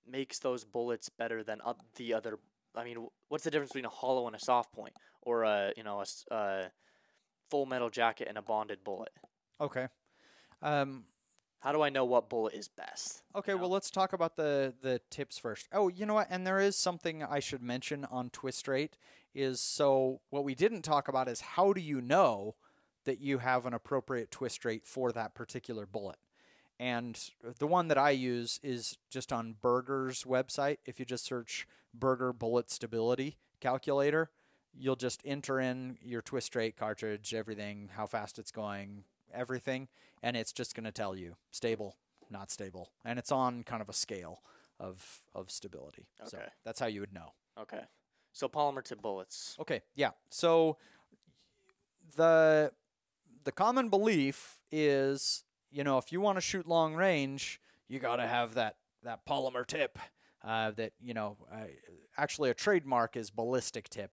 makes those bullets better than the other? I mean, what's the difference between a hollow and a soft point, or a full metal jacket and a bonded bullet? Okay. Um, How do I know what bullet is best? okay, well, let's talk about the tips first. Oh, you know what? And there is something I should mention on twist rate is so what we didn't talk about is how do you know that you have an appropriate twist rate for that particular bullet? And the one that I use is just on Berger's website. If you just search Berger Bullet Stability Calculator, you'll just enter in your twist rate, cartridge, everything, how fast it's going, everything, and it's just going to tell you stable, not stable. And it's on kind of a scale of stability. Okay. So that's how you would know. Okay. So polymer tip bullets. Okay, yeah. So the common belief is, if you want to shoot long range, you got to have that polymer tip. That actually a trademark is ballistic tip.